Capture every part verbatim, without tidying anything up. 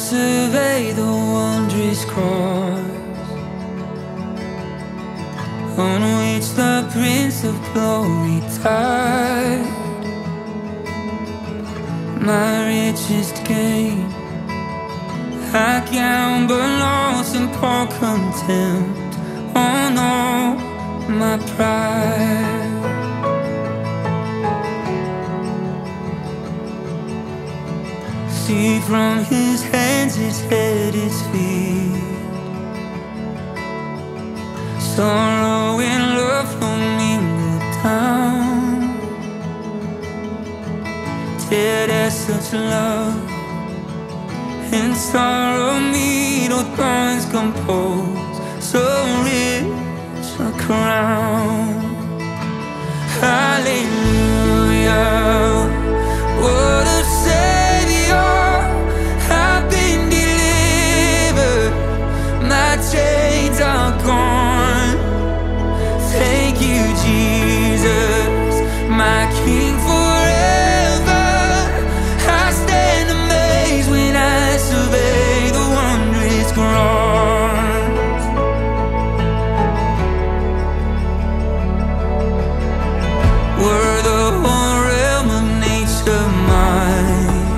survey the wondrous cross on which the Prince of Glory died, my richest gain I count but loss and pour contempt on all my pride. See from his hands, his head, his feet, sorrow and love don't mingle down. Tear there's such love and sorrow meet, old thorns compose so rich a crown. Hallelujah, what a Savior, I've been delivered, my chains are gone. Thank you, Jesus, my King forever. I stand amazed when I survey the wondrous cross. Were the whole realm of nature mine,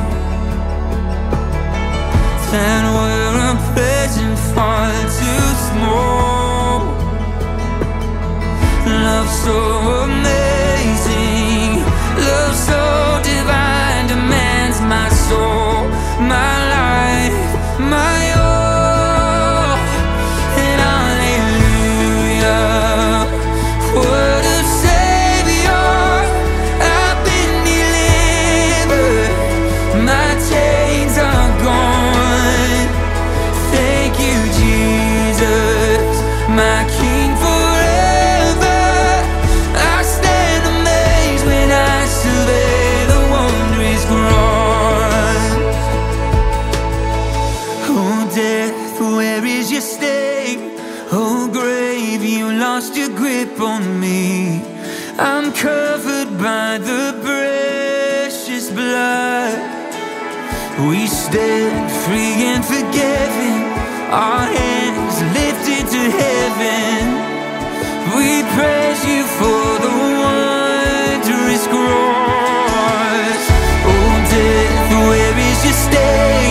then were a present far too small. Love so amazing, love so divine, demands my soul, my life, my all. And hallelujah, what a Savior, I've been delivered, my chains are gone. Thank you, Jesus, my King forever. I stand amazed when I survey the wondrous cross. Oh death, where is your sting? Oh grave, you lost your grip on me. I'm covered by the precious blood. We stand free and forgiven, our hands lifted to heaven. We praise you for the wondrous cross. Oh death, where is your sting?